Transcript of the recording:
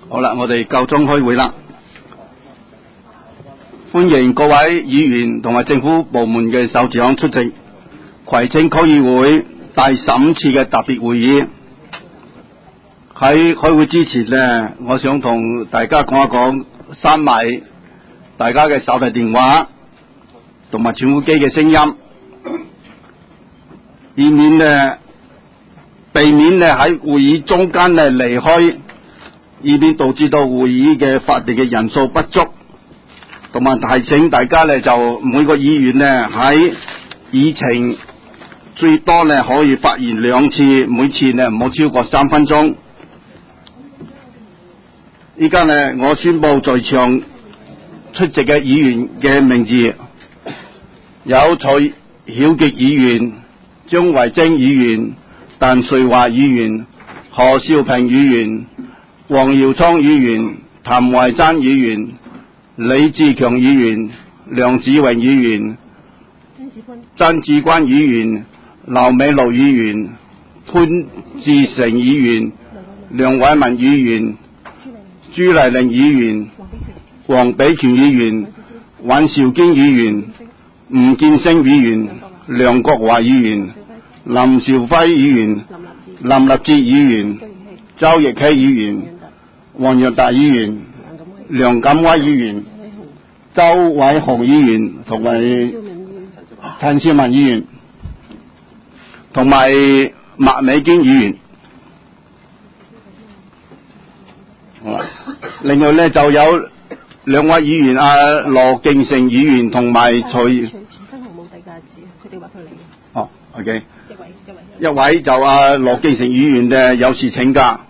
好啦，我哋夠鐘開會啦。歡迎各位議員同埋政府部門嘅首長出席葵青區議會第15次嘅特別會議。喺開會之前呢，我想同大家講一講閂埋大家嘅手提電話同埋傳呼機嘅聲音，以免呢避免呢喺會議中間呢離開，以免導致到會議嘅法定嘅人數不足。同埋提醒大家呢，就每個議員呢喺議程最多呢可以發言2次，每次呢唔好超過3分鐘。依家呢，我宣布在場出席嘅議員嘅名字有蔡曉傑議員、張維貞議員、鄧瑞華議員、何兆平議員、黃耀昌議員、譚慧珍議員、李志強議員、梁子榮議員、曾志軍議員、劉美露議員、潘志成議員、梁偉文議員、朱麗玲議員、黃比權議員、尹兆堅議員、吳建升議員、梁國華議員、林兆輝議員、林立智議員、周奕希議員、黃潤達議員、梁錦威議員、周偉雄議員同埋陳少文議員同埋麥美娟議員。好啦，另外呢就有2位議員羅敬成議員同埋徐新雄冇底價字，佢哋話佢嚟嘅。哦 ，OK。一位就羅敬成議員有事請假。